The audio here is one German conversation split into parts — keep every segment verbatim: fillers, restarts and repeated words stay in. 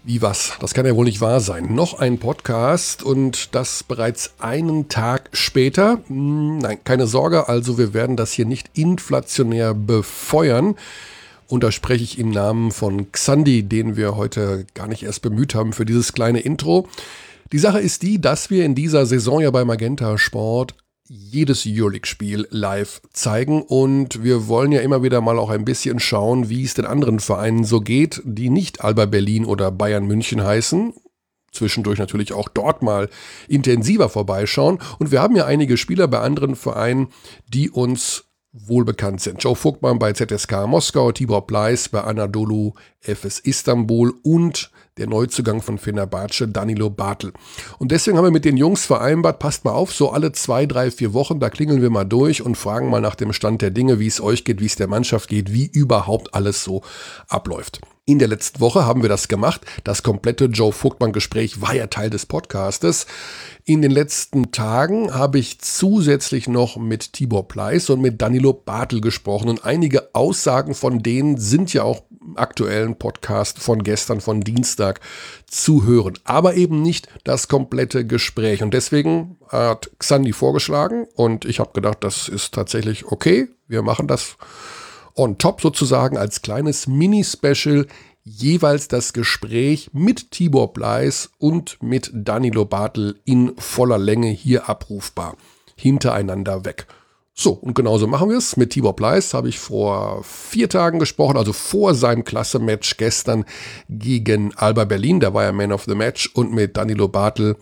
Wie was? Das kann ja wohl nicht wahr sein. Noch ein Podcast und das bereits einen Tag später. Nein, keine Sorge, also wir werden das hier nicht inflationär befeuern. Und da spreche ich im Namen von Xandi, den wir heute gar nicht erst bemüht haben für dieses kleine Intro. Die Sache ist die, dass wir in dieser Saison ja bei Magenta Sport jedes Euroleague-Spiel live zeigen und wir wollen ja immer wieder mal auch ein bisschen schauen, wie es den anderen Vereinen so geht, die nicht Alba Berlin oder Bayern München heißen. Zwischendurch natürlich auch dort mal intensiver vorbeischauen und wir haben ja einige Spieler bei anderen Vereinen, die uns wohlbekannt sind. Joe Vogtmann bei Z S K Moskau, Tibor Pleiss bei Anadolu Efes Istanbul und der Neuzugang von Fenerbahce, Danilo Bartel. Und deswegen haben wir mit den Jungs vereinbart, passt mal auf, so alle zwei, drei, vier Wochen, da klingeln wir mal durch und fragen mal nach dem Stand der Dinge, wie es euch geht, wie es der Mannschaft geht, wie überhaupt alles so abläuft. In der letzten Woche haben wir das gemacht. Das komplette Joe Vogtmann-Gespräch war ja Teil des Podcastes. In den letzten Tagen habe ich zusätzlich noch mit Tibor Pleiss und mit Danilo Bartel gesprochen. Und einige Aussagen von denen sind ja auch im aktuellen Podcast von gestern, von Dienstag, zu hören. Aber eben nicht das komplette Gespräch. Und deswegen hat Xandi vorgeschlagen und ich habe gedacht, das ist tatsächlich okay. Wir machen das on top sozusagen als kleines Mini-Special, jeweils das Gespräch mit Tibor Pleiss und mit Danilo Bartel in voller Länge hier abrufbar, hintereinander weg. So, und genauso machen wir es. Mit Tibor Pleiss habe ich vor vier Tagen gesprochen, also vor seinem Klasse-Match gestern gegen Alba Berlin, da war er Man of the Match, und mit Danilo Bartel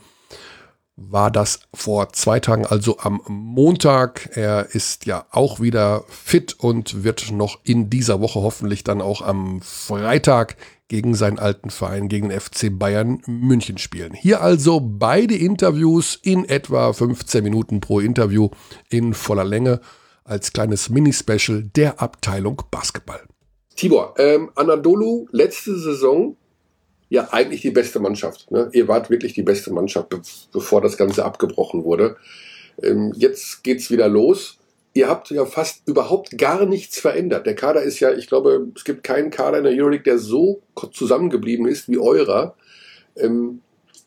war das vor zwei Tagen, also am Montag. Er ist ja auch wieder fit und wird noch in dieser Woche hoffentlich dann auch am Freitag gegen seinen alten Verein, gegen den F C Bayern München spielen. Hier also beide Interviews in etwa fünfzehn Minuten pro Interview in voller Länge als kleines Mini-Special der Abteilung Basketball. Tibor, ähm, Anadolu, letzte Saison ja eigentlich die beste Mannschaft. Ne? Ihr wart wirklich die beste Mannschaft, be- bevor das Ganze abgebrochen wurde. Ähm, jetzt geht's wieder los. Ihr habt ja fast überhaupt gar nichts verändert. Der Kader ist ja, ich glaube, es gibt keinen Kader in der Euroleague, der so zusammengeblieben ist wie eurer. Ähm,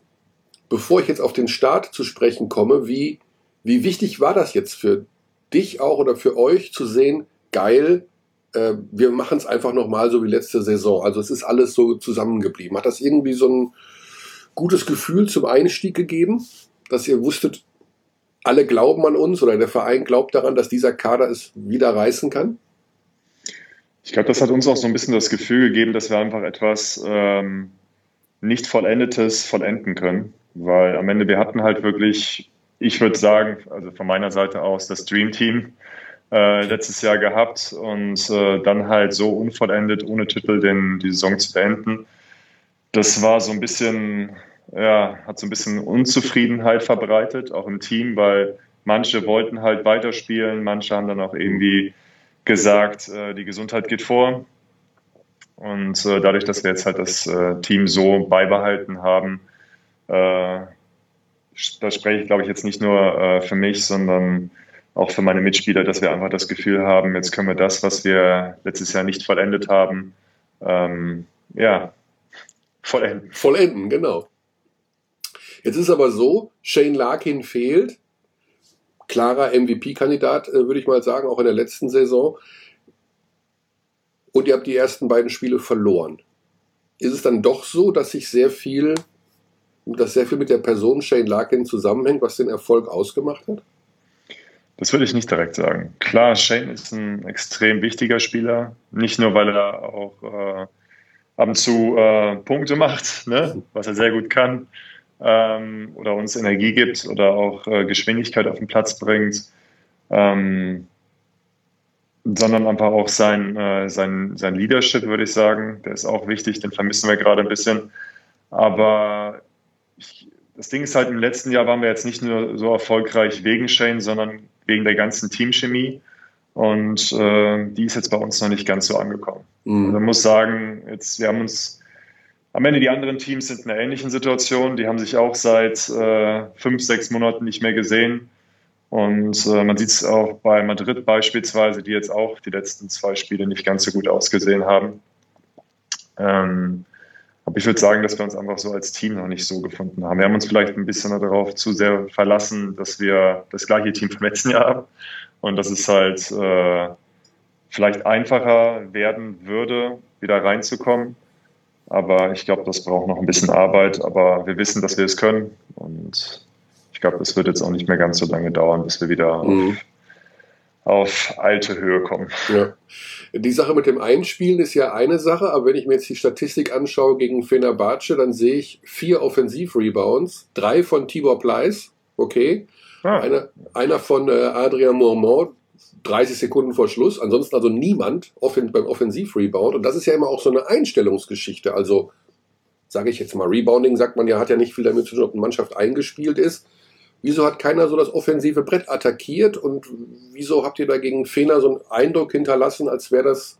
bevor ich jetzt auf den Start zu sprechen komme, wie, wie wichtig war das jetzt für dich auch oder für euch zu sehen, geil, wir machen es einfach nochmal so wie letzte Saison. Also es ist alles so zusammengeblieben. Hat das irgendwie so ein gutes Gefühl zum Einstieg gegeben, dass ihr wusstet, alle glauben an uns oder der Verein glaubt daran, dass dieser Kader es wieder reißen kann? Ich glaube, das hat uns auch so ein bisschen das Gefühl gegeben, dass wir einfach etwas ähm, nicht Vollendetes vollenden können. Weil am Ende, wir hatten halt wirklich, ich würde sagen, also von meiner Seite aus, das Dream Team Äh, letztes Jahr gehabt und äh, dann halt so unvollendet, ohne Titel den, die Saison zu beenden. Das war so ein bisschen, ja, hat so ein bisschen Unzufriedenheit verbreitet, auch im Team, weil manche wollten halt weiterspielen, manche haben dann auch irgendwie gesagt, äh, die Gesundheit geht vor. Und äh, dadurch, dass wir jetzt halt das äh, Team so beibehalten haben, äh, da spreche ich, glaube ich, jetzt nicht nur äh, für mich, sondern auch für meine Mitspieler, dass wir einfach das Gefühl haben, jetzt können wir das, was wir letztes Jahr nicht vollendet haben, ähm, ja, vollenden. Vollenden, genau. Jetzt ist aber so, Shane Larkin fehlt, klarer M V P-Kandidat, äh, würde ich mal sagen, auch in der letzten Saison. Und ihr habt die ersten beiden Spiele verloren. Ist es dann doch so, dass sich sehr viel, dass sehr viel mit der Person Shane Larkin zusammenhängt, was den Erfolg ausgemacht hat? Das würde ich nicht direkt sagen. Klar, Shane ist ein extrem wichtiger Spieler, nicht nur, weil er auch äh, ab und zu äh, Punkte macht, ne? Was er sehr gut kann, ähm, oder uns Energie gibt oder auch äh, Geschwindigkeit auf den Platz bringt, ähm, sondern einfach auch sein, äh, sein, sein Leadership, würde ich sagen. Der ist auch wichtig, den vermissen wir gerade ein bisschen. Aber ich, das Ding ist halt, im letzten Jahr waren wir jetzt nicht nur so erfolgreich wegen Shane, sondern wegen der ganzen Teamchemie. Und äh, die ist jetzt bei uns noch nicht ganz so angekommen. Mhm. Also man muss sagen, jetzt, wir haben uns am Ende, die anderen Teams sind in einer ähnlichen Situation. Die haben sich auch seit äh, fünf, sechs Monaten nicht mehr gesehen. Und äh, man sieht es auch bei Madrid beispielsweise, die jetzt auch die letzten zwei Spiele nicht ganz so gut ausgesehen haben. Ähm, Aber ich würde sagen, dass wir uns einfach so als Team noch nicht so gefunden haben. Wir haben uns vielleicht ein bisschen darauf zu sehr verlassen, dass wir das gleiche Team vom letzten Jahr haben und dass es halt äh, vielleicht einfacher werden würde, wieder reinzukommen. Aber ich glaube, das braucht noch ein bisschen Arbeit. Aber wir wissen, dass wir es können. Und ich glaube, das wird jetzt auch nicht mehr ganz so lange dauern, bis wir wieder mhm. auf, auf alte Höhe kommen. Ja. Die Sache mit dem Einspielen ist ja eine Sache, aber wenn ich mir jetzt die Statistik anschaue gegen Fenerbahce, dann sehe ich vier Offensiv-Rebounds, drei von Tibor Pleiss, okay, ah. einer, einer von äh, Adrien Mourmont, dreißig Sekunden vor Schluss, ansonsten also niemand offen, beim Offensiv-Rebound und das ist ja immer auch so eine Einstellungsgeschichte, also sage ich jetzt mal, Rebounding sagt man ja, hat ja nicht viel damit zu tun, ob eine Mannschaft eingespielt ist. Wieso hat keiner so das offensive Brett attackiert und wieso habt ihr da gegen Fener so einen Eindruck hinterlassen, als wäre das,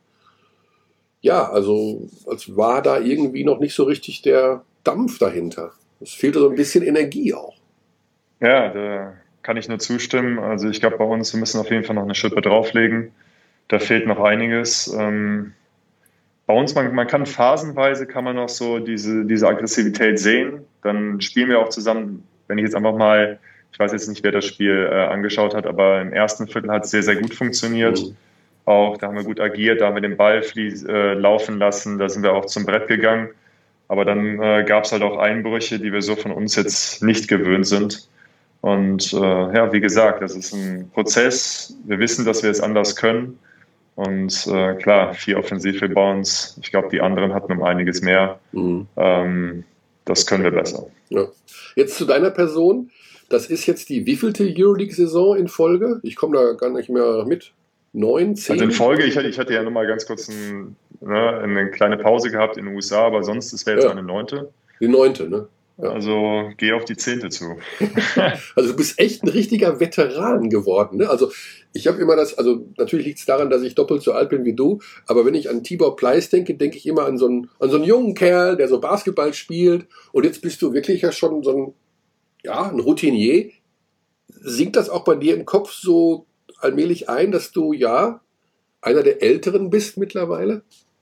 ja, also als war da irgendwie noch nicht so richtig der Dampf dahinter. Es fehlte so ein bisschen Energie auch. Ja, da kann ich nur zustimmen. Also ich glaube bei uns, wir müssen auf jeden Fall noch eine Schippe drauflegen. Da fehlt noch einiges. Ähm, bei uns, man, man kann phasenweise, kann man noch so diese, diese Aggressivität sehen. Dann spielen wir auch zusammen. Wenn ich jetzt einfach mal, ich weiß jetzt nicht, wer das Spiel äh, angeschaut hat, aber im ersten Viertel hat es sehr, sehr gut funktioniert. Mhm. Auch, da haben wir gut agiert, da haben wir den Ball fließ, äh, laufen lassen, da sind wir auch zum Brett gegangen. Aber dann äh, gab es halt auch Einbrüche, die wir so von uns jetzt nicht gewöhnt sind. Und äh, ja, wie gesagt, das ist ein Prozess. Wir wissen, dass wir es anders können. Und äh, klar, vier Offensiv-Rebounds. Ich glaube, die anderen hatten um einiges mehr. Mhm. Ähm, das können wir besser. Ja. Jetzt zu deiner Person. Das ist jetzt die wievielte Euroleague-Saison in Folge? Ich komme da gar nicht mehr mit. Neun, zehn? Also in Folge, ich hatte, ich hatte ja nochmal ganz kurz ein, ne, eine kleine Pause gehabt in den U S A, aber sonst, das wäre jetzt ja eine neunte. Die neunte, ne? Ja. Also geh auf die zehnte zu. Also du bist echt ein richtiger Veteran geworden. Ne? Also ich habe immer das, also natürlich liegt es daran, dass ich doppelt so alt bin wie du, aber wenn ich an Tibor Pleiss denke, denke ich immer an so einen, an so einen jungen Kerl, der so Basketball spielt und jetzt bist du wirklich ja schon so ein, ja, ein Routinier. Sinkt das auch bei dir im Kopf so allmählich ein, dass du ja einer der Älteren bist mittlerweile?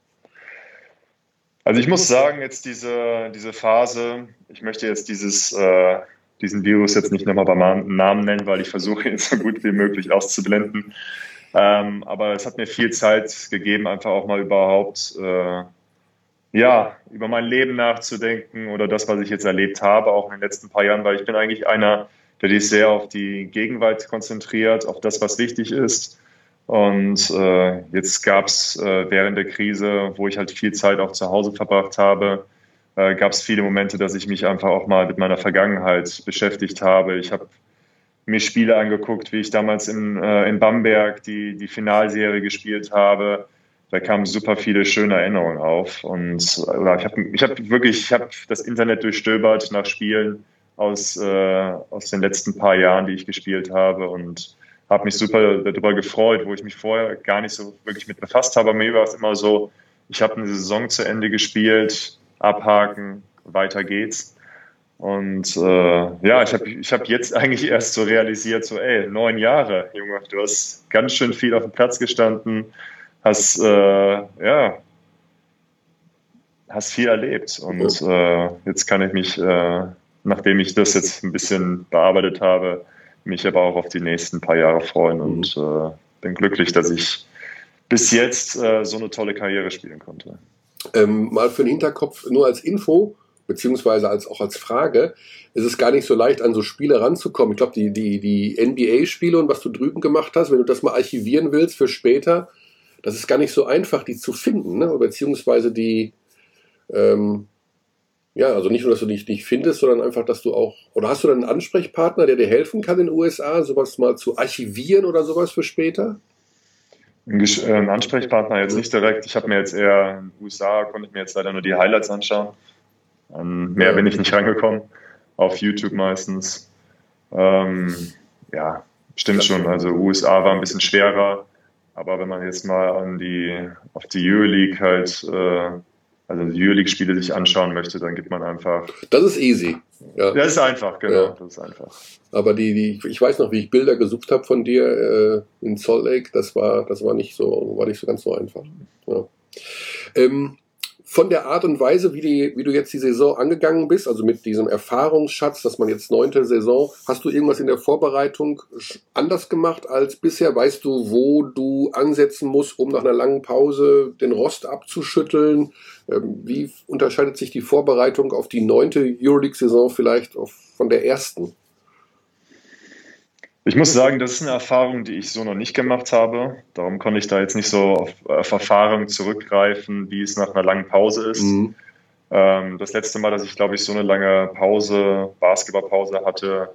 Also ich muss sagen, jetzt diese, diese Phase, ich möchte jetzt dieses, äh, diesen Virus jetzt nicht nochmal beim Namen nennen, weil ich versuche ihn so gut wie möglich auszublenden. Ähm, aber es hat mir viel Zeit gegeben, einfach auch mal überhaupt äh, ja, über mein Leben nachzudenken oder das, was ich jetzt erlebt habe, auch in den letzten paar Jahren, weil ich bin eigentlich einer, der sich sehr auf die Gegenwart konzentriert, auf das, was wichtig ist. Und äh, jetzt gab es äh, während der Krise, wo ich halt viel Zeit auch zu Hause verbracht habe, äh, gab es viele Momente, dass ich mich einfach auch mal mit meiner Vergangenheit beschäftigt habe. Ich habe mir Spiele angeguckt, wie ich damals in, äh, in Bamberg die, die Finalserie gespielt habe. Da kamen super viele schöne Erinnerungen auf. Und oder ich habe ich hab wirklich, ich habe das Internet durchstöbert nach Spielen aus, äh, aus den letzten paar Jahren, die ich gespielt habe und habe mich super darüber gefreut, wo ich mich vorher gar nicht so wirklich mit befasst habe. Mir war es immer so, ich habe eine Saison zu Ende gespielt, abhaken, weiter geht's. Und äh, ja, ich habe ich hab jetzt eigentlich erst so realisiert, so ey, neun Jahre, Junge, du hast ganz schön viel auf dem Platz gestanden, hast, äh, ja, hast viel erlebt. Und äh, jetzt kann ich mich, äh, nachdem ich das jetzt ein bisschen bearbeitet habe, mich aber auch auf die nächsten paar Jahre freuen und äh, bin glücklich, dass ich bis jetzt äh, so eine tolle Karriere spielen konnte. Ähm, mal für den Hinterkopf, nur als Info, beziehungsweise als, auch als Frage, ist es gar nicht so leicht, an so Spiele ranzukommen. Ich glaube, die, die, die N B A-Spiele und was du drüben gemacht hast, wenn du das mal archivieren willst für später, das ist gar nicht so einfach, die zu finden, ne? Beziehungsweise die, ähm, ja, also nicht nur, dass du dich nicht findest, sondern einfach, dass du auch, oder hast du dann einen Ansprechpartner, der dir helfen kann in den U S A, sowas mal zu archivieren oder sowas für später? Ein Ansprechpartner jetzt nicht direkt. Ich habe mir jetzt eher in den U S A, konnte ich mir jetzt leider nur die Highlights anschauen. Um, mehr ja. bin ich nicht rangekommen. Auf YouTube meistens. Ähm, ja, stimmt schon. Also U S A war ein bisschen schwerer. Aber wenn man jetzt mal an die, auf die Euroleague halt, äh, also die Euroleague-Spiele sich anschauen möchte, dann gibt man einfach. Das ist easy. Ja. Das ist einfach, genau. Ja. Das ist einfach. Aber die, die, ich weiß noch, wie ich Bilder gesucht habe von dir äh, in Salt Lake. Das war, das war nicht so, war nicht so ganz so einfach. Ja. Ähm, von der Art und Weise, wie, die, wie du jetzt die Saison angegangen bist, also mit diesem Erfahrungsschatz, dass man jetzt neunte Saison, hast du irgendwas in der Vorbereitung anders gemacht als bisher? Weißt du, wo du ansetzen musst, um nach einer langen Pause den Rost abzuschütteln? Wie unterscheidet sich die Vorbereitung auf die neunte Euroleague-Saison vielleicht auf, von der ersten? Ich muss sagen, das ist eine Erfahrung, die ich so noch nicht gemacht habe. Darum konnte ich da jetzt nicht so auf, auf Erfahrung zurückgreifen, wie es nach einer langen Pause ist. Mhm. Ähm, das letzte Mal, dass ich, glaube ich, so eine lange Pause, Basketballpause hatte,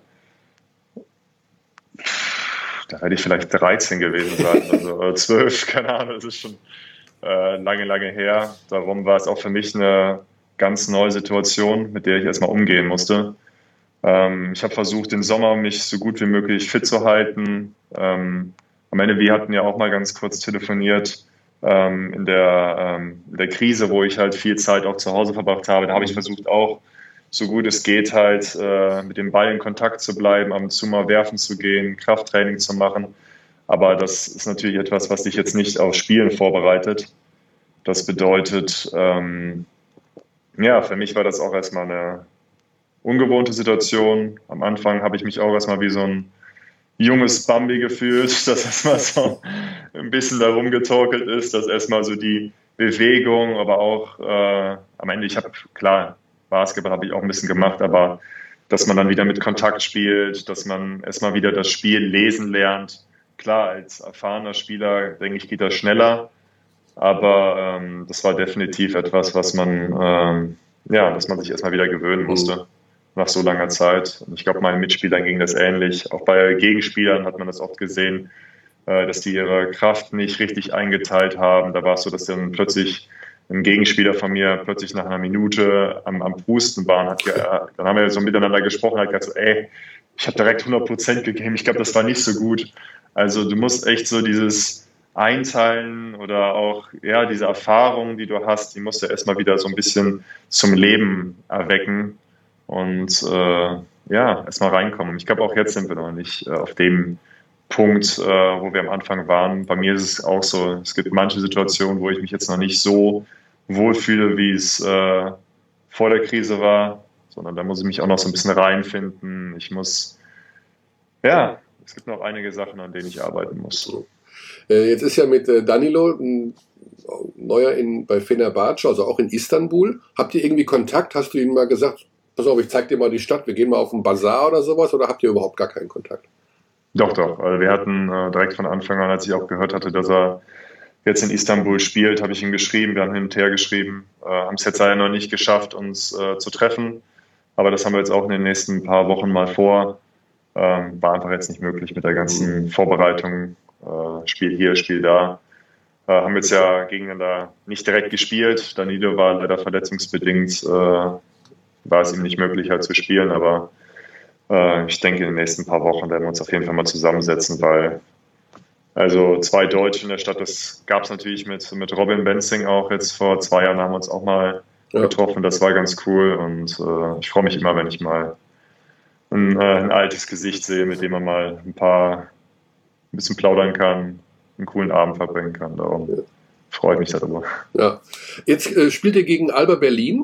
da werde ich vielleicht dreizehn gewesen sein, also oder zwölf, keine Ahnung, das ist schon äh, lange, lange her. Darum war es auch für mich eine ganz neue Situation, mit der ich erstmal umgehen musste. Ähm, ich habe versucht, den Sommer mich so gut wie möglich fit zu halten. Ähm, am Ende, wir hatten ja auch mal ganz kurz telefoniert ähm, in, der, ähm, in der Krise, wo ich halt viel Zeit auch zu Hause verbracht habe. Da habe ich versucht, auch so gut es geht, halt äh, mit dem Ball in Kontakt zu bleiben, ab und zu mal werfen zu gehen, Krafttraining zu machen. Aber das ist natürlich etwas, was dich jetzt nicht auf Spielen vorbereitet. Das bedeutet, ähm, ja, für mich war das auch erstmal eine ungewohnte Situation. Am Anfang habe ich mich auch erstmal wie so ein junges Bambi gefühlt, das erstmal so ein bisschen da rumgetorkelt ist, dass erstmal so die Bewegung, aber auch äh, am Ende, ich habe, klar, Basketball habe ich auch ein bisschen gemacht, aber dass man dann wieder mit Kontakt spielt, dass man erstmal wieder das Spiel lesen lernt. Klar, als erfahrener Spieler, denke ich, geht das schneller, aber ähm, das war definitiv etwas, was man, ähm, ja, dass man sich erstmal wieder gewöhnen musste. Nach so langer Zeit. Und ich glaube, meinen Mitspielern ging das ähnlich. Auch bei Gegenspielern hat man das oft gesehen, dass die ihre Kraft nicht richtig eingeteilt haben. Da war es so, dass dann plötzlich ein Gegenspieler von mir plötzlich nach einer Minute am, am Pusten war. Und hat, dann haben wir so miteinander gesprochen, hat gesagt so, ey, ich habe direkt hundert Prozent gegeben. Ich glaube, das war nicht so gut. Also du musst echt so dieses Einteilen oder auch ja diese Erfahrung, die du hast, die musst du erstmal wieder so ein bisschen zum Leben erwecken. Und äh, ja, erstmal reinkommen. Ich glaube, auch jetzt sind wir noch nicht äh, auf dem Punkt, äh, wo wir am Anfang waren. Bei mir ist es auch so, es gibt manche Situationen, wo ich mich jetzt noch nicht so wohlfühle, wie es äh, vor der Krise war, sondern da muss ich mich auch noch so ein bisschen reinfinden. Ich muss, ja, es gibt noch einige Sachen, an denen ich arbeiten muss. Jetzt ist ja mit Danilo ein Neuer in, bei Fenerbahce, also auch in Istanbul. Habt ihr irgendwie Kontakt? Hast du ihm mal gesagt, pass auf, ich zeig dir mal die Stadt, wir gehen mal auf den Bazar oder sowas, oder habt ihr überhaupt gar keinen Kontakt? Doch, doch. Also wir hatten äh, direkt von Anfang an, als ich auch gehört hatte, dass er jetzt in Istanbul spielt, habe ich ihm geschrieben, wir haben hin und her geschrieben, äh, haben es jetzt leider noch nicht geschafft, uns äh, zu treffen, aber das haben wir jetzt auch in den nächsten paar Wochen mal vor. Ähm, war einfach jetzt nicht möglich mit der ganzen Vorbereitung, äh, Spiel hier, Spiel da. Äh, haben jetzt ja gegeneinander nicht direkt gespielt, Danilo war leider verletzungsbedingt, äh, war es ihm nicht möglich, halt zu spielen, aber äh, ich denke, in den nächsten paar Wochen werden wir uns auf jeden Fall mal zusammensetzen, weil also zwei Deutsche in der Stadt, das gab es natürlich mit, mit Robin Benzing auch jetzt vor zwei Jahren, haben wir uns auch mal ja. getroffen, das war ganz cool und äh, ich freue mich immer, wenn ich mal ein, äh, ein altes Gesicht sehe, mit dem man mal ein paar, ein bisschen plaudern kann, einen coolen Abend verbringen kann, darum ja. freue ich mich darüber. Ja. Jetzt äh, spielt ihr gegen Alba Berlin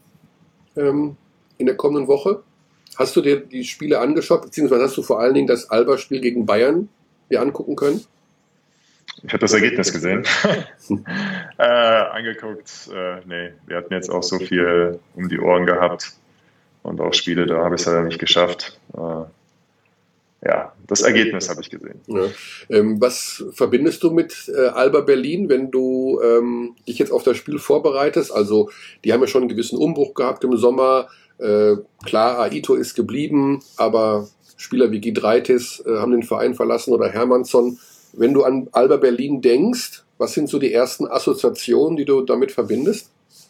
in der kommenden Woche. Hast du dir die Spiele angeschaut, beziehungsweise hast du vor allen Dingen das Alba-Spiel gegen Bayern dir angucken können? Ich habe das Ergebnis gesehen. äh, angeguckt, äh, nee, wir hatten jetzt auch so viel um die Ohren gehabt und auch Spiele, da habe ich es leider nicht geschafft. Äh, ja, das Ergebnis habe ich gesehen. Ja. Ähm, was verbindest du mit äh, Alba Berlin, wenn du ähm, dich jetzt auf das Spiel vorbereitest? Also die haben ja schon einen gewissen Umbruch gehabt im Sommer. Äh, klar, Aito ist geblieben, aber Spieler wie Giedraitis äh, haben den Verein verlassen oder Hermannsson. Wenn du an Alba Berlin denkst, was sind so die ersten Assoziationen, die du damit verbindest?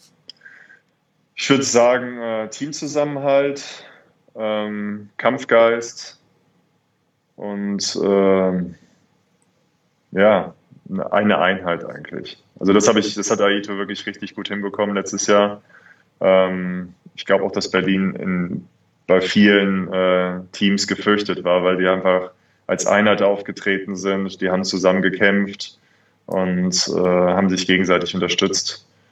Ich würde sagen, äh, Teamzusammenhalt, ähm, Kampfgeist, und ähm, ja, eine Einheit eigentlich. Also das habe ich, das hat Aito wirklich richtig gut hinbekommen letztes Jahr. Ähm, ich glaube auch, dass Berlin in, bei vielen äh, Teams gefürchtet war, weil die einfach als Einheit aufgetreten sind. Die haben zusammen gekämpft und äh, haben sich gegenseitig unterstützt.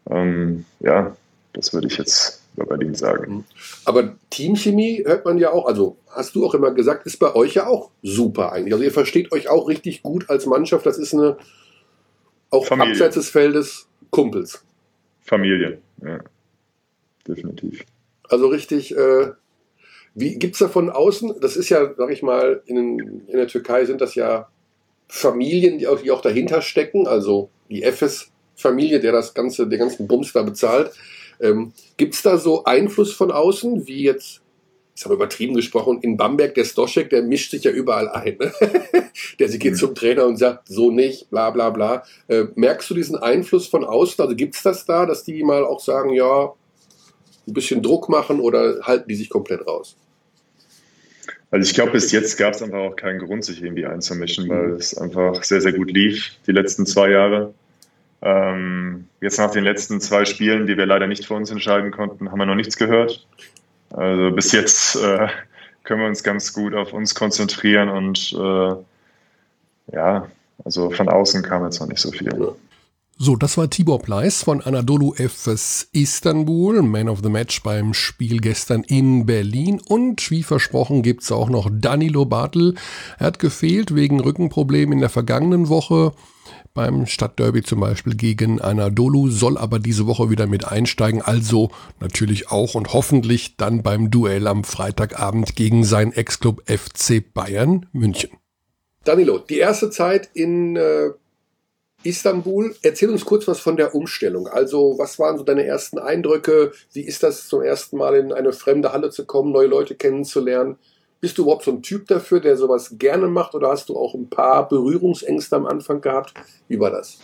Ähm, ja, das würde ich jetzt über Berlin sagen. Aber Teamchemie hört man ja auch, also hast du auch immer gesagt, ist bei euch ja auch super eigentlich. Also ihr versteht euch auch richtig gut als Mannschaft. Das ist eine, auch Familie. Abseits des Feldes, Kumpels. Familie, ja, definitiv. Also richtig, äh, wie gibt's da von außen, das ist ja, sag ich mal, in, in der Türkei sind das ja Familien, die auch, die auch dahinter stecken, also die Efes-Familie, der das ganze, den ganzen Bums da bezahlt. Ähm, Gibt es da so Einfluss von außen, wie jetzt, ich habe übertrieben gesprochen, in Bamberg der Stoschek, der mischt sich ja überall ein. Ne? Der sie geht zum Trainer und sagt, so nicht, bla bla bla. Äh, merkst du diesen Einfluss von außen? Also gibt es das da, dass die mal auch sagen, ja, ein bisschen Druck machen oder halten die sich komplett raus? Also ich glaube, bis jetzt gab es einfach auch keinen Grund, sich irgendwie einzumischen, weil es einfach sehr, sehr gut lief, die letzten zwei Jahre. Ähm, jetzt nach den letzten zwei Spielen, die wir leider nicht für uns entscheiden konnten, haben wir noch nichts gehört. Also bis jetzt äh, können wir uns ganz gut auf uns konzentrieren und äh, ja, also von außen kam jetzt noch nicht so viel. So, das war Tibor Pleiss von Anadolu Efes Istanbul, Man of the Match beim Spiel gestern in Berlin. Und wie versprochen gibt es auch noch Danilo Bartel. Er hat gefehlt wegen Rückenproblemen in der vergangenen Woche. Beim Stadtderby zum Beispiel gegen Anadolu, soll aber diese Woche wieder mit einsteigen. Also natürlich auch und hoffentlich dann beim Duell am Freitagabend gegen seinen Ex-Club F C Bayern München. Danilo, die erste Zeit in äh, Istanbul. Erzähl uns kurz was von der Umstellung. Also was waren so deine ersten Eindrücke? Wie ist das zum ersten Mal in eine fremde Halle zu kommen, neue Leute kennenzulernen? Bist du überhaupt so ein Typ dafür, der sowas gerne macht, oder hast du auch ein paar Berührungsängste am Anfang gehabt? Wie war das?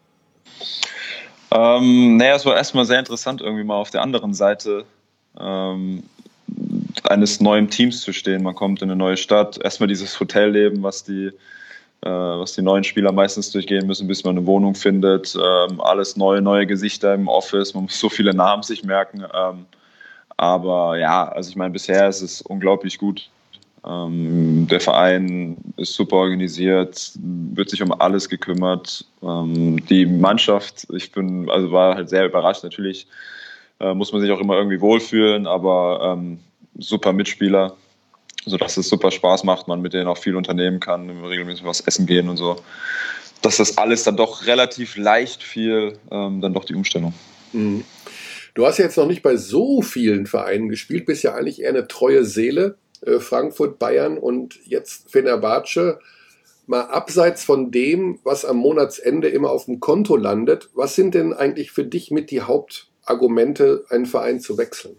Ähm, naja, es war erstmal sehr interessant, irgendwie mal auf der anderen Seite ähm, eines neuen Teams zu stehen. Man kommt in eine neue Stadt, erstmal dieses Hotelleben, was die, äh, was die neuen Spieler meistens durchgehen müssen, bis man eine Wohnung findet. Ähm, alles neu, neue Gesichter im Office, man muss so viele Namen sich merken. Ähm, aber ja, also ich meine, bisher ist es unglaublich gut. Ähm, der Verein ist super organisiert, wird sich um alles gekümmert. Ähm, die Mannschaft, ich bin, also war halt sehr überrascht. Natürlich äh, muss man sich auch immer irgendwie wohlfühlen, aber ähm, super Mitspieler, sodass es super Spaß macht, man mit denen auch viel unternehmen kann, regelmäßig was essen gehen und so. Dass das alles dann doch relativ leicht fiel, ähm, dann doch die Umstellung. Mhm. Du hast ja jetzt noch nicht bei so vielen Vereinen gespielt, bist ja eigentlich eher eine treue Seele. Frankfurt, Bayern und jetzt Fenerbahce. Mal abseits von dem, was am Monatsende immer auf dem Konto landet, was sind denn eigentlich für dich mit die Hauptargumente, einen Verein zu wechseln?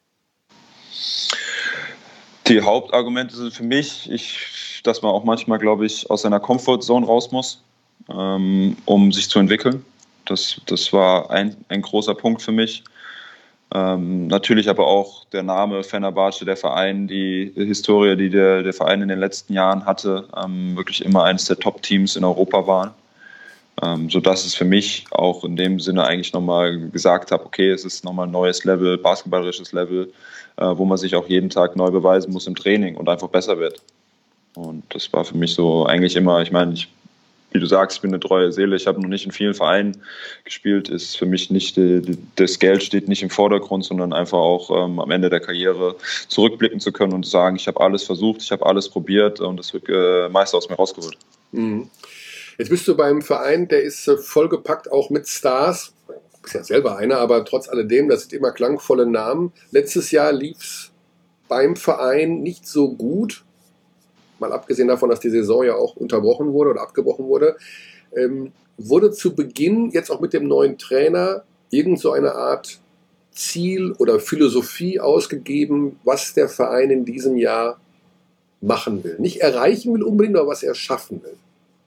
Die Hauptargumente sind für mich, ich, dass man auch manchmal, glaube ich, aus seiner Comfortzone raus muss, ähm, um sich zu entwickeln. Das, das war ein, ein großer Punkt für mich. Ähm, natürlich aber auch der Name Fenerbahce, der Verein, die Historie, die der, der Verein in den letzten Jahren hatte, ähm, wirklich immer eines der Top-Teams in Europa waren. Ähm, sodass es für mich auch in dem Sinne eigentlich nochmal gesagt habe, okay, es ist nochmal ein neues Level, basketballerisches Level, äh, wo man sich auch jeden Tag neu beweisen muss im Training und einfach besser wird. Und das war für mich so eigentlich immer, ich meine, ich wie du sagst, ich bin eine treue Seele. Ich habe noch nicht in vielen Vereinen gespielt. Ist für mich nicht, die, das Geld steht nicht im Vordergrund, sondern einfach auch ähm, am Ende der Karriere zurückblicken zu können und sagen, ich habe alles versucht, ich habe alles probiert und das wird äh, meist aus mir rausgeholt. Mhm. Jetzt bist du beim Verein, der ist äh, vollgepackt auch mit Stars. Du bist ja selber einer, aber trotz alledem, das sind immer klangvolle Namen. Letztes Jahr lief es beim Verein nicht so gut. Mal abgesehen davon, dass die Saison ja auch unterbrochen wurde oder abgebrochen wurde, ähm, wurde zu Beginn jetzt auch mit dem neuen Trainer irgend so eine Art Ziel oder Philosophie ausgegeben, was der Verein in diesem Jahr machen will. Nicht erreichen will unbedingt, aber was er schaffen will.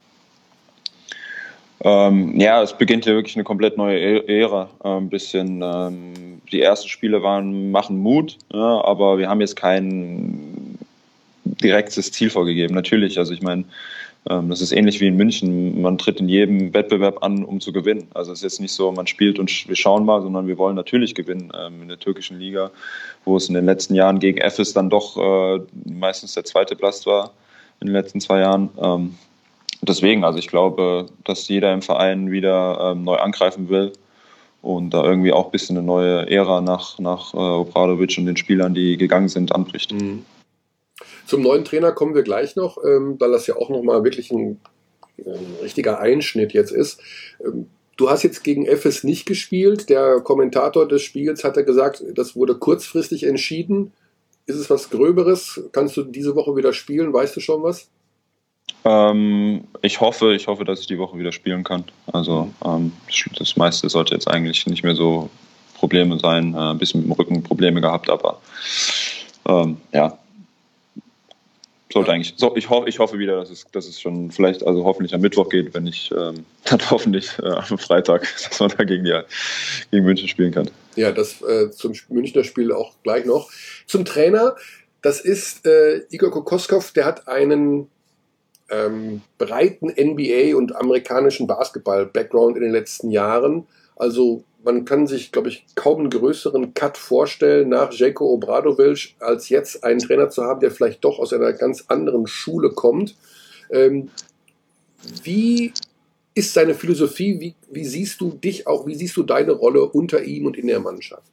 Ähm, ja, es beginnt ja wirklich eine komplett neue Ära. Ein bisschen, ähm, die ersten Spiele waren, machen Mut, ja, aber wir haben jetzt kein direktes Ziel vorgegeben. Natürlich, also ich meine, ähm, das ist ähnlich wie in München. Man tritt in jedem Wettbewerb an, um zu gewinnen. Also es ist jetzt nicht so, man spielt und wir schauen mal, sondern wir wollen natürlich gewinnen ähm, in der türkischen Liga, wo es in den letzten Jahren gegen Efes dann doch äh, meistens der zweite Platz war in den letzten zwei Jahren. Ähm, deswegen, also ich glaube, dass jeder im Verein wieder ähm, neu angreifen will und da irgendwie auch ein bisschen eine neue Ära nach, nach äh, Obradovic und den Spielern, die gegangen sind, anbricht. Mhm. Zum neuen Trainer kommen wir gleich noch, ähm, weil das ja auch nochmal wirklich ein, ein richtiger Einschnitt jetzt ist. Ähm, du hast jetzt gegen Efes nicht gespielt. Der Kommentator des Spiels hatte gesagt, das wurde kurzfristig entschieden. Ist es was Gröberes? Kannst du diese Woche wieder spielen? Weißt du schon was? Ähm, ich hoffe, ich hoffe, dass ich die Woche wieder spielen kann. Also ähm, das meiste sollte jetzt eigentlich nicht mehr so Probleme sein. Äh, ein bisschen mit dem Rücken Probleme gehabt, aber ähm, ja, sollte eigentlich. So, ich hoffe, ich hoffe wieder, dass es, dass es schon vielleicht, also hoffentlich am Mittwoch geht, wenn ich ähm, dann hoffentlich äh, am Freitag, dass man da gegen die gegen München spielen kann. Ja, das äh, zum Münchner Spiel auch gleich noch. Zum Trainer, das ist äh, Igor Kokoskov, der hat einen ähm, breiten N B A und amerikanischen Basketball-Background in den letzten Jahren. Also man kann sich, glaube ich, kaum einen größeren Cut vorstellen, nach Željko Obradovic, als jetzt einen Trainer zu haben, der vielleicht doch aus einer ganz anderen Schule kommt. Ähm, wie ist seine Philosophie? Wie, wie siehst du dich auch, wie siehst du deine Rolle unter ihm und in der Mannschaft?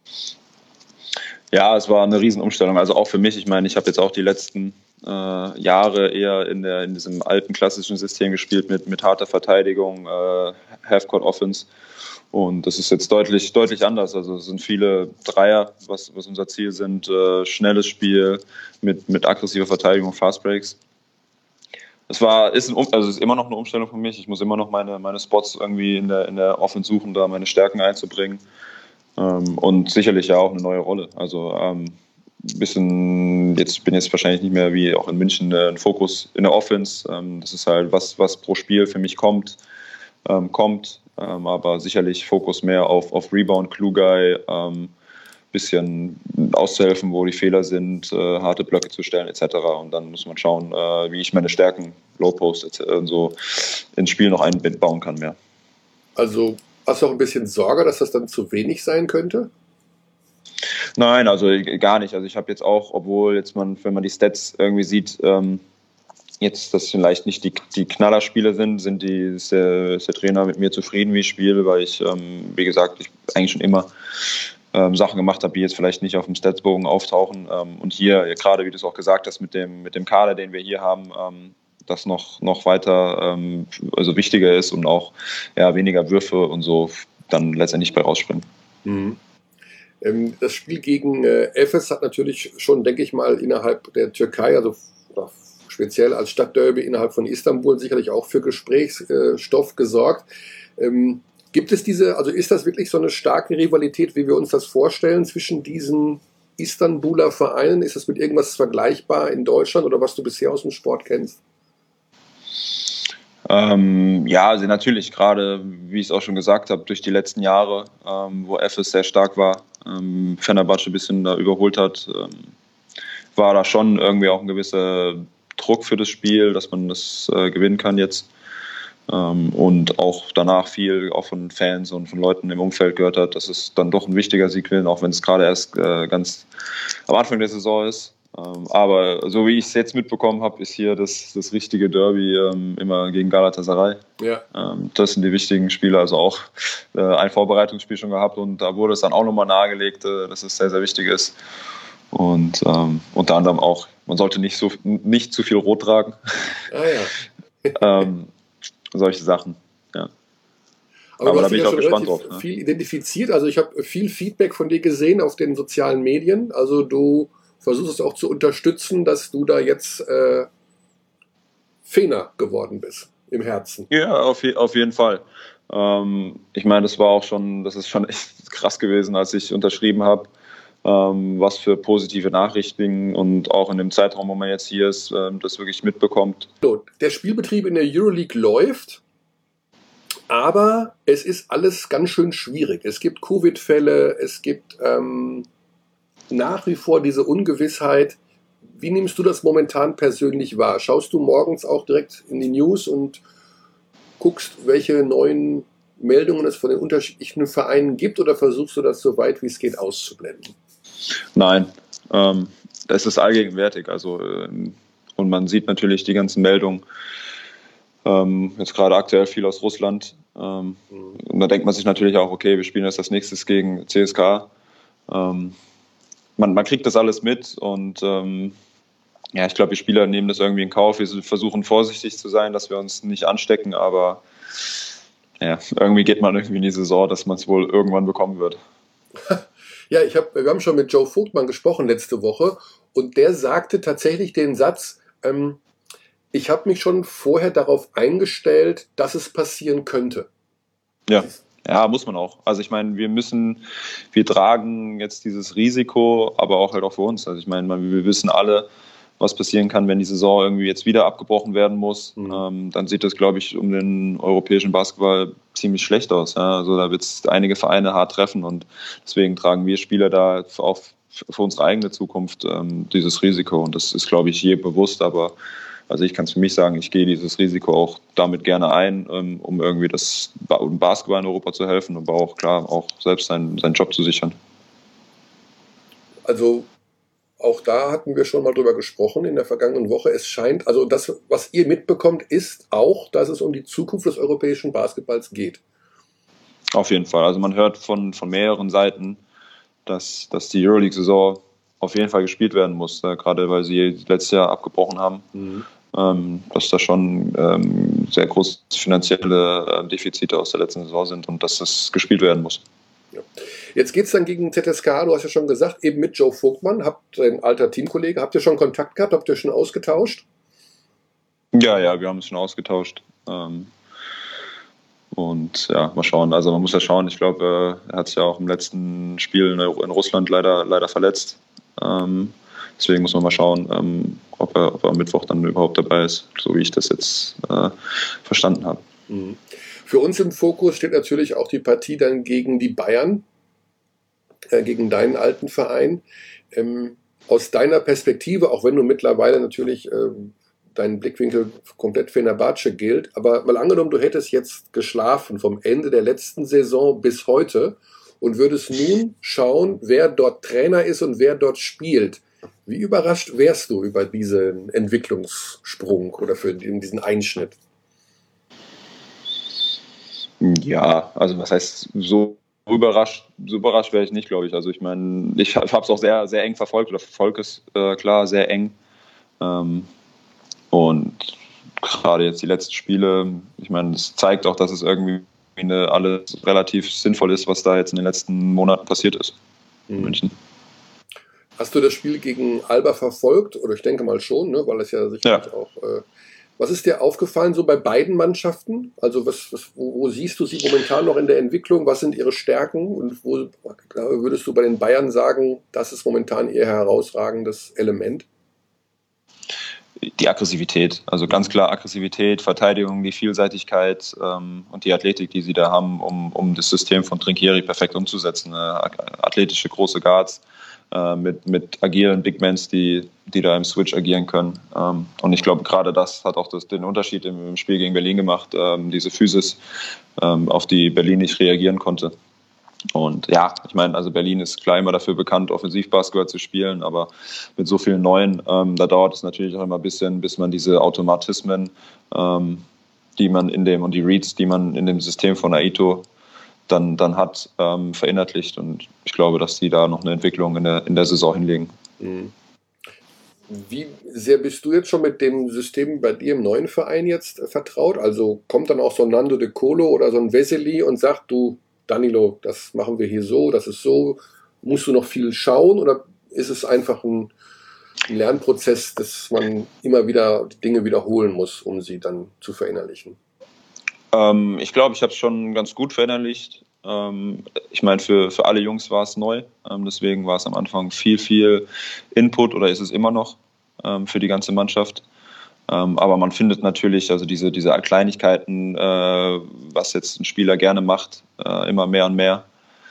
Ja, es war eine Riesenumstellung. Also auch für mich. Ich meine, ich habe jetzt auch die letzten äh, Jahre eher in, der, in diesem alten klassischen System gespielt mit, mit harter Verteidigung, äh, Half-Court-Offense. Und das ist jetzt deutlich, deutlich anders. Also es sind viele Dreier, was, was unser Ziel sind. Äh, schnelles Spiel mit, mit aggressiver Verteidigung, Fast Breaks. Es war, ist, ein, also es ist immer noch eine Umstellung für mich. Ich muss immer noch meine, meine Spots irgendwie in der, in der Offense suchen, da meine Stärken einzubringen. Ähm, und sicherlich ja auch eine neue Rolle. Also ähm, bisschen, jetzt bin jetzt wahrscheinlich nicht mehr wie auch in München äh, ein Fokus in der Offense. Ähm, das ist halt was, was pro Spiel für mich kommt, ähm, kommt. Ähm, aber sicherlich Fokus mehr auf, auf Rebound, Glue Guy, ähm, bisschen auszuhelfen, wo die Fehler sind, äh, harte Blöcke zu stellen et cetera. Und dann muss man schauen, äh, wie ich meine Stärken, Low Post et cetera und so ins Spiel noch einbauen kann mehr. Also hast du auch ein bisschen Sorge, dass das dann zu wenig sein könnte? Nein, also gar nicht. Also ich habe jetzt auch, obwohl jetzt man, wenn man die Stats irgendwie sieht, ähm, jetzt, dass vielleicht nicht die, die Knallerspiele sind, sind die, ist der, ist der Trainer mit mir zufrieden, wie ich spiele, weil ich, ähm, wie gesagt, ich eigentlich schon immer ähm, Sachen gemacht habe, die jetzt vielleicht nicht auf dem Statsbogen auftauchen. Ähm, und hier, ja, gerade wie du es auch gesagt hast, mit dem, mit dem Kader, den wir hier haben, ähm, das noch, noch weiter ähm, also wichtiger ist und auch ja, weniger Würfe und so dann letztendlich bei rausspringen. Mhm. Ähm, das Spiel gegen äh, Efes hat natürlich schon, denke ich mal, innerhalb der Türkei, also speziell als Stadtderby innerhalb von Istanbul, sicherlich auch für Gesprächsstoff gesorgt. Ähm, gibt es diese, also ist das wirklich so eine starke Rivalität, wie wir uns das vorstellen, zwischen diesen Istanbuler Vereinen? Ist das mit irgendwas vergleichbar in Deutschland oder was du bisher aus dem Sport kennst? Ähm, ja, also natürlich, gerade wie ich es auch schon gesagt habe, durch die letzten Jahre, ähm, wo Efes sehr stark war, ähm, Fenerbahce ein bisschen da überholt hat, ähm, war da schon irgendwie auch ein gewisser Druck für das Spiel, dass man das äh, gewinnen kann jetzt. Ähm, und auch danach viel auch von Fans und von Leuten im Umfeld gehört hat, dass es dann doch ein wichtiger Sieg will, auch wenn es gerade erst äh, ganz am Anfang der Saison ist. Ähm, aber so wie ich es jetzt mitbekommen habe, ist hier das, das richtige Derby ähm, immer gegen Galatasaray. Ja. Ähm, das sind die wichtigen Spiele, also auch äh, ein Vorbereitungsspiel schon gehabt und da wurde es dann auch nochmal nahegelegt, äh, dass es sehr, sehr wichtig ist. Und ähm, unter anderem auch, man sollte nicht so nicht zu viel Rot tragen. Ah ja. ähm, solche Sachen, ja. Aber, Aber du da hast bin dich ich ja auch schon gespannt relativ drauf. Ne? viel identifiziert. Also ich habe viel Feedback von dir gesehen auf den sozialen Medien. Also du versuchst es auch zu unterstützen, dass du da jetzt äh, Fener geworden bist im Herzen. Ja, auf, je, auf jeden Fall. Ähm, ich meine, das war auch schon, das ist schon echt krass gewesen, als ich unterschrieben habe. Ähm, was für positive Nachrichten und auch in dem Zeitraum, wo man jetzt hier ist, ähm, das wirklich mitbekommt. So, der Spielbetrieb in der Euroleague läuft, aber es ist alles ganz schön schwierig. Es gibt Covid-Fälle, es gibt ähm, nach wie vor diese Ungewissheit. Wie nimmst du das momentan persönlich wahr? Schaust du morgens auch direkt in die News und guckst, welche neuen Meldungen es von den unterschiedlichen Vereinen gibt, oder versuchst du das so weit wie es geht auszublenden? Nein, ähm, es ist allgegenwärtig. Also, ähm, und man sieht natürlich die ganzen Meldungen, ähm, jetzt gerade aktuell viel aus Russland, Ähm, mhm. Und da denkt man sich natürlich auch, okay, wir spielen jetzt als nächstes gegen C S K A. Ähm, man, man kriegt das alles mit und ähm, ja, ich glaube, die Spieler nehmen das irgendwie in Kauf. Wir versuchen vorsichtig zu sein, dass wir uns nicht anstecken, aber ja, irgendwie geht man irgendwie in die Saison, dass man es wohl irgendwann bekommen wird. Ja, ich hab, wir haben schon mit Joe Vogtmann gesprochen letzte Woche und der sagte tatsächlich den Satz, ähm, ich habe mich schon vorher darauf eingestellt, dass es passieren könnte. Ja, ja, muss man auch. Also ich meine, wir müssen, wir tragen jetzt dieses Risiko, aber auch halt auch für uns. Also ich meine, wir wissen alle, was passieren kann, wenn die Saison irgendwie jetzt wieder abgebrochen werden muss. Mhm. Ähm, dann sieht das, glaube ich, um den europäischen Basketball ziemlich schlecht aus. Ja? Also da wird es einige Vereine hart treffen und deswegen tragen wir Spieler da auch für unsere eigene Zukunft ähm, dieses Risiko. Und das ist, glaube ich, jedem bewusst, aber also ich kann es für mich sagen, ich gehe dieses Risiko auch damit gerne ein, ähm, um irgendwie das um Basketball in Europa zu helfen, aber auch klar, auch selbst seinen, seinen Job zu sichern. Also auch da hatten wir schon mal drüber gesprochen in der vergangenen Woche. Es scheint, also das, was ihr mitbekommt, ist auch, dass es um die Zukunft des europäischen Basketballs geht. Auf jeden Fall. Also man hört von, von mehreren Seiten, dass, dass die Euroleague-Saison auf jeden Fall gespielt werden muss, äh, gerade weil sie letztes Jahr abgebrochen haben. Mhm. Ähm, dass da schon ähm, sehr große finanzielle äh, Defizite aus der letzten Saison sind und dass das gespielt werden muss. Ja. Jetzt geht es dann gegen Z S K A, du hast ja schon gesagt, eben mit Joe Vogtmann, habt ein alter Teamkollege, habt ihr schon Kontakt gehabt, habt ihr schon ausgetauscht? Ja, ja, wir haben es schon ausgetauscht. Ähm, und ja, mal schauen. Also man muss ja schauen, ich glaube, äh, er hat sich ja auch im letzten Spiel in, in Russland leider, leider verletzt. Ähm, deswegen muss man mal schauen, ähm, ob, er, ob er am Mittwoch dann überhaupt dabei ist, so wie ich das jetzt äh, verstanden habe. Mhm. Für uns im Fokus steht natürlich auch die Partie dann gegen die Bayern, äh, gegen deinen alten Verein. Ähm, aus deiner Perspektive, auch wenn du mittlerweile natürlich ähm, dein Blickwinkel komplett Fenerbahce gilt, aber mal angenommen, du hättest jetzt geschlafen vom Ende der letzten Saison bis heute und würdest nun schauen, wer dort Trainer ist und wer dort spielt. Wie überrascht wärst du über diesen Entwicklungssprung oder für diesen Einschnitt? Ja, also was heißt so überrascht? So überrascht wäre ich nicht, glaube ich. Also ich meine, ich habe es auch sehr, sehr eng verfolgt oder verfolge es äh, klar sehr eng. Ähm, und gerade jetzt die letzten Spiele, ich meine, es zeigt auch, dass es irgendwie eine, alles relativ sinnvoll ist, was da jetzt in den letzten Monaten passiert ist in mhm. München. Hast du das Spiel gegen Alba verfolgt? Oder ich denke mal schon, ne? Weil es ja sicherlich ja. auch... Äh, was ist dir aufgefallen so bei beiden Mannschaften? Also was, was, wo, wo siehst du sie momentan noch in der Entwicklung? Was sind ihre Stärken? Und wo würdest du bei den Bayern sagen, das ist momentan ihr herausragendes Element? Die Aggressivität, also ganz klar Aggressivität, Verteidigung, die Vielseitigkeit ähm, und die Athletik, die sie da haben, um, um das System von Trinchieri perfekt umzusetzen. Äh, athletische große Guards äh, mit, mit agilen Bigmans, die, die da im Switch agieren können. Ähm, und ich glaube, gerade das hat auch das, den Unterschied im, im Spiel gegen Berlin gemacht, ähm, diese Physis, ähm, auf die Berlin nicht reagieren konnte. Und ja, ich meine, also Berlin ist klar immer dafür bekannt, Offensivbasketball zu spielen, aber mit so vielen Neuen, ähm, da dauert es natürlich auch immer ein bisschen, bis man diese Automatismen, ähm, die man in dem und die Reads, die man in dem System von Aito dann, dann hat, ähm, verinnerlicht. Und ich glaube, dass die da noch eine Entwicklung in der, in der Saison hinlegen. Mhm. Wie sehr bist du jetzt schon mit dem System bei dir im neuen Verein jetzt vertraut? Also kommt dann auch so ein Nando De Colo oder so ein Vesely und sagt, du, Danilo, das machen wir hier so, das ist so. Musst du noch viel schauen oder ist es einfach ein Lernprozess, dass man immer wieder Dinge wiederholen muss, um sie dann zu verinnerlichen? Ähm, ich glaube, ich habe es schon ganz gut verinnerlicht. Ähm, ich meine, für, für alle Jungs war es neu. Ähm, deswegen war es am Anfang viel, viel Input oder ist es immer noch ähm, für die ganze Mannschaft. Ähm, aber man findet natürlich, also diese, diese Kleinigkeiten, äh, was jetzt ein Spieler gerne macht, äh, immer mehr und mehr.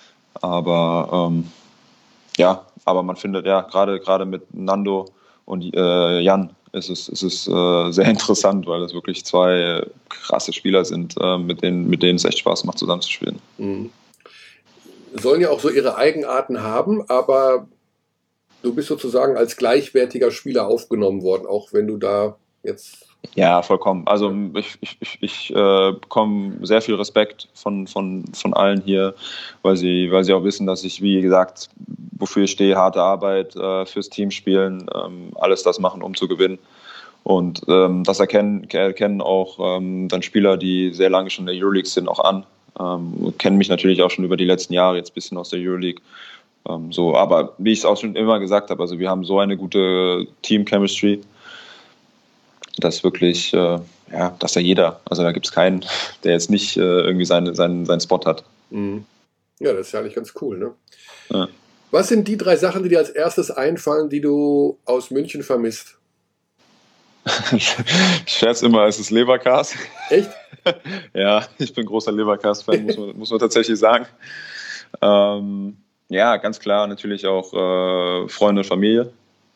Aber ähm, ja, aber man findet ja gerade gerade mit Nando und äh, Jan ist es, ist es äh, sehr interessant, weil das wirklich zwei krasse Spieler sind, äh, mit denen, mit denen es echt Spaß macht, zusammenzuspielen. Mhm. Sollen ja auch so ihre Eigenarten haben, aber du bist sozusagen als gleichwertiger Spieler aufgenommen worden, auch wenn du da jetzt Ja, vollkommen. Also ich, ich, ich, ich äh, bekomme sehr viel Respekt von, von, von allen hier, weil sie, weil sie auch wissen, dass ich, wie gesagt, wofür ich stehe, harte Arbeit, äh, fürs Team spielen, ähm, alles das machen, um zu gewinnen. Und ähm, das erkennen, erkennen auch ähm, dann Spieler, die sehr lange schon in der Euroleague sind, auch an. Ähm, kennen mich natürlich auch schon über die letzten Jahre jetzt ein bisschen aus der Euroleague. Ähm, so, aber wie ich es auch schon immer gesagt habe, also wir haben so eine gute Team-Chemistry, dass wirklich, äh, ja, dass ja jeder, also da gibt es keinen, der jetzt nicht äh, irgendwie seine, seinen, seinen Spot hat. Mhm. Ja, das ist ja eigentlich ganz cool, ne? Ja. Was sind die drei Sachen, die dir als erstes einfallen, die du aus München vermisst? Ich scherze immer, es ist Leberkas. Echt? Ja, ich bin großer Leberkas-Fan, muss man, muss man tatsächlich sagen. Ähm, ja, ganz klar natürlich auch äh, Freunde und Familie.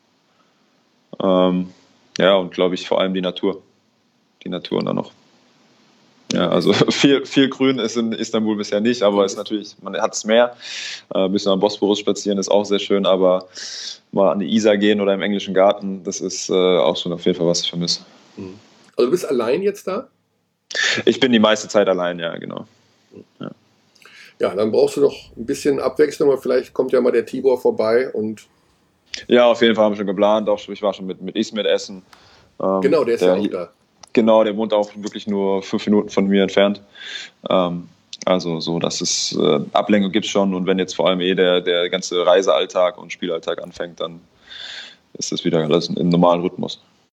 Ähm, ja, und glaube ich vor allem die Natur. Die Natur dann noch. Ja, also viel, viel Grün ist in Istanbul bisher nicht, aber ist natürlich, man hat es mehr. Äh, ein bisschen am Bosporus spazieren ist auch sehr schön, aber mal an die Isar gehen oder im englischen Garten, das ist äh, auch schon auf jeden Fall, was ich vermisse. Also du bist allein jetzt da? Ich bin die meiste Zeit allein, ja, genau. Ja, ja, dann brauchst du noch ein bisschen Abwechslung, aber vielleicht kommt ja mal der Tibor vorbei und. Ja, auf jeden Fall haben wir schon geplant. Auch ich war schon mit, mit Ismet essen. Ähm, genau, der ist der, ja auch da. Genau, der wohnt auch wirklich nur fünf Minuten von mir entfernt. Ähm, also so, dass es äh, Ablenkung gibt es schon. Und wenn jetzt vor allem eh der, der ganze Reisealltag und Spielalltag anfängt, dann ist das wieder alles im normalen Rhythmus.